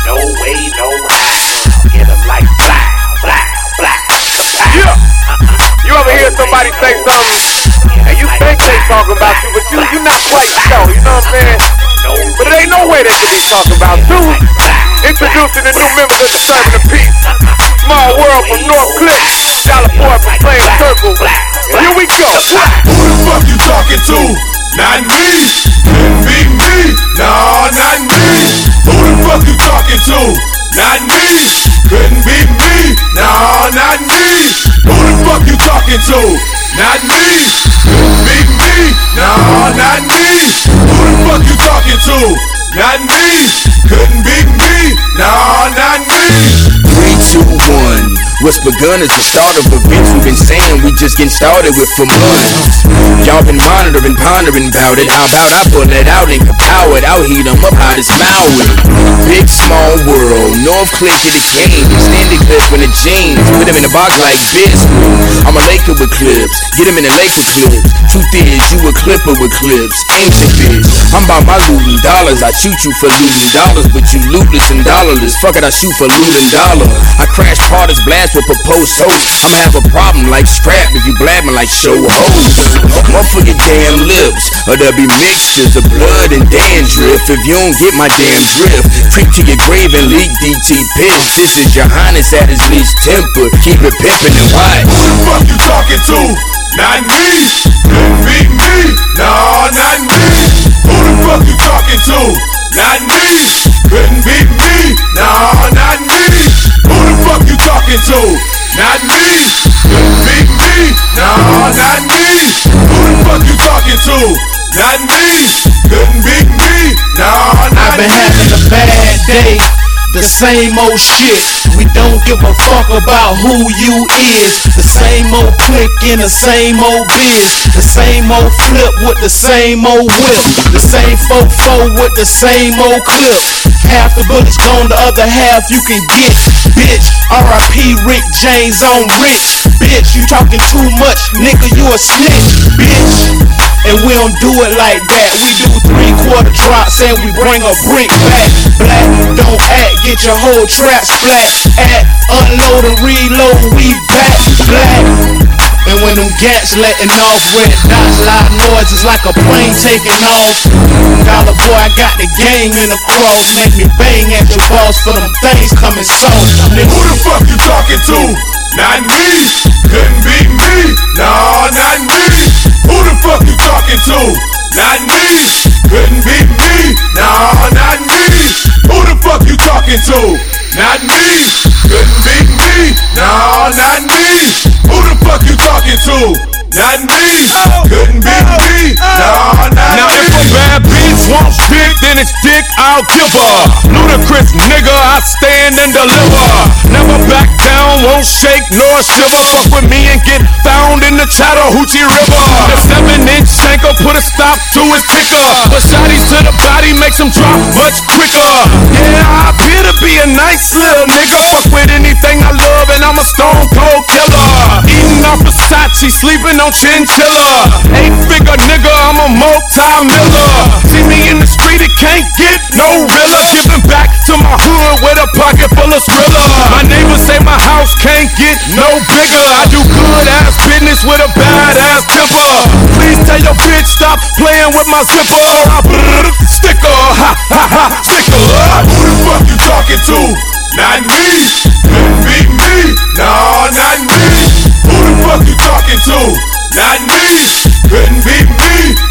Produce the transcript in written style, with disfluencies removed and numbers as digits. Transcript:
no way, no how. Get them like blah, blah, blah, blah. Yeah. You ever hear somebody say something, and you think they talking about you, but you not quite sure, you know what I'm saying? But it ain't no way they could be talking about you. Introducing the new members of Disturbing the Peace. Small World from North Cliff, Dollar Boy from Flame Circle. And here we go. Who the fuck you talking to? Not me. Couldn't be me. No, not me. Who the fuck you talking to? Not me. Couldn't be me. No, not me. Who the fuck you talking to? Not me. Couldn't be me. No, not me. Who the fuck you talking to? Not me. Couldn't be me. No, not me. 3, 2, 1. What's begun is the start of events we've been saying we just getting started with for months. Y'all been monitoring, pondering about it. How about I pull it out and kapow it? I'll heat 'em up hot as Maui. Big small world, North Cliff get a game. Extended clip in the jeans, put him in a box like this. I'm a Laker with clips, get him in a Laker clips. Truth is, you a clipper with clips, ancient bitch. I'm about my looting dollars, I shoot you for looting dollars, but you lootless and dollarless. Fuck it, I shoot for looting dollar. I crash parties, blast with proposed toast. I'ma have a problem like scrap if you blabbing like show hoes. One for your damn lips, or there'll be mixtures of blood and dandruff if you don't get my damn drift. Creep to your grave and leak DT piss. This is your highness at his least temper. Keep it pimpin' and white. Who the fuck you talking to? Not me. Couldn't be me. No, not me. Who the fuck you talking to? Not me. Couldn't be me. No, not me. Who the fuck you talking to? Not me. Couldn't be me. No, not me. Who the fuck you talking to? Not me. Couldn't be me. No, not me. I've been having a bad day. The same old shit, we don't give a fuck about who you is. The same old click in the same old biz. The same old flip with the same old whip. The same 4-4 with the same old clip. Half the bullets gone, the other half you can get. Bitch, R.I.P. Rick James on Rich. Bitch, you talking too much, nigga, you a snitch. Bitch, and we don't do it like that. We do 3/4 drops and we bring a brick back. Black, don't act, get your whole trap splat. Act, unload and reload, we back. Black, and when them gats letting off, red dots, loud noises like a plane taking off. Dollar Boy, I got the game in the cross. Make me bang at your boss for them things coming soft. Who the fuck you talking to? Not me. Couldn't be me. No, not me. Who the fuck you talking to? Not me. Couldn't be me. No, not me. Who the fuck you talking to? Not me. Couldn't be me. No, not me. Who the fuck you talking to? Not me. Couldn't be me. No, not me. Now if a bad bitch wants dick, then it's dick I'll give her. Ludicrous nigga, I stand and deliver. Never back down, won't shake nor shiver. Fuck with me and get found in the Chattahoochee River. The 7-inch shanker put a stop to his ticker. Put shotties to the body, makes him drop much quicker. Yeah, I appear to be a nice little nigga. Fuck with anything I love and I'm a stone cold killer. Eating off Versace, sleeping on chinchilla. 8-figure nigga, I'm a multi-miller. See me in the street, it can't get no realer. Giving back to my hood with a pocket full of Skrilla. My neighbors say my house can't get no bigger. I do good ass business with a bad ass temper. Please tell your bitch stop playing with my zipper. Sticker, ha ha ha, sticker. Who the fuck you talking to? Not me. Couldn't be me. No, not me. Who the fuck you talking to? Not me. Couldn't be me.